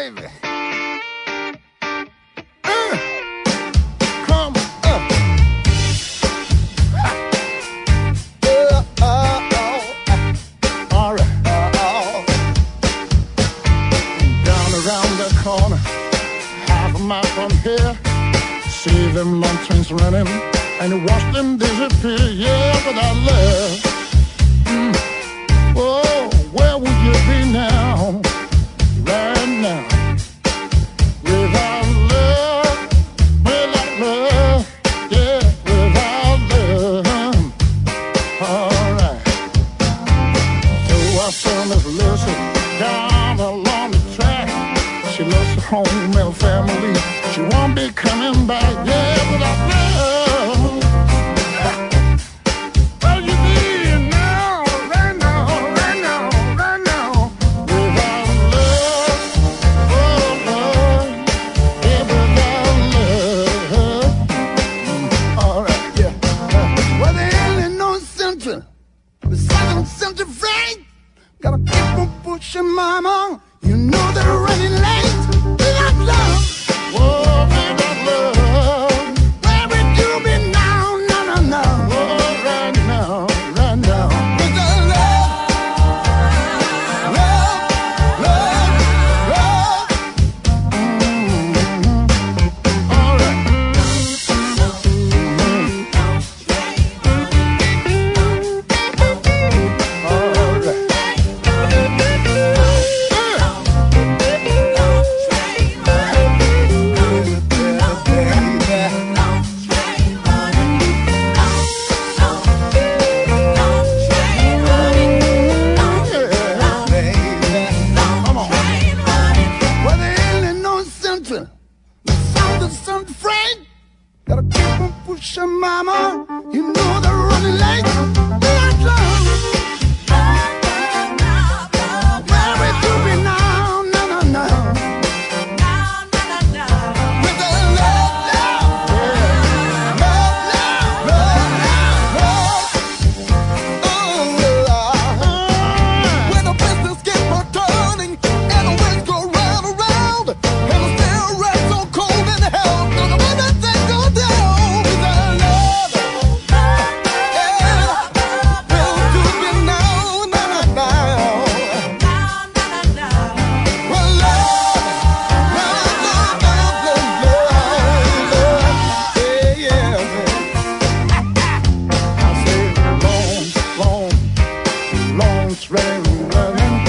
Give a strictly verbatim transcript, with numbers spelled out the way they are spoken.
baby. Uh, come up. Ha. Uh, uh, uh, all right. Uh, uh. Down around the corner, half a mile from here. See them long trains running, and you watch them disappear. Yeah, without love. Mm. Oh, where would you be now? Right now. Without love, without love, yeah, without love. All right. So our son is Lucy down along the track. She loves her home and family. She won't be coming back, yeah, without love. Well, you need now, right now, right now, right now. Without love, oh Lord, yeah, without love. Mm, all right, yeah. Uh, well, there ain't no Central, the Southern Central Freight. Gotta keep on pushing, mama. You know they're running late. Without love. Whoa, without love, where would you be now? No, no, no. Oh, right now, right now. Without love, love, love, love. Mm-hmm. All right. Mm-hmm. All right. Gotta keep on pushing, mama. You know they're running late. Without love, where would you be now? No, no, no. Without love, love, love, love, love, love. Oh, Lord. When the business gets more turning and the winds go round and round, and the steel red so cold in hell, don't know what that thing go down. Without love, yeah, will you be now? No, no, no. Well, love, love, love, love, love, love, yeah, yeah. I say long, long, long train running.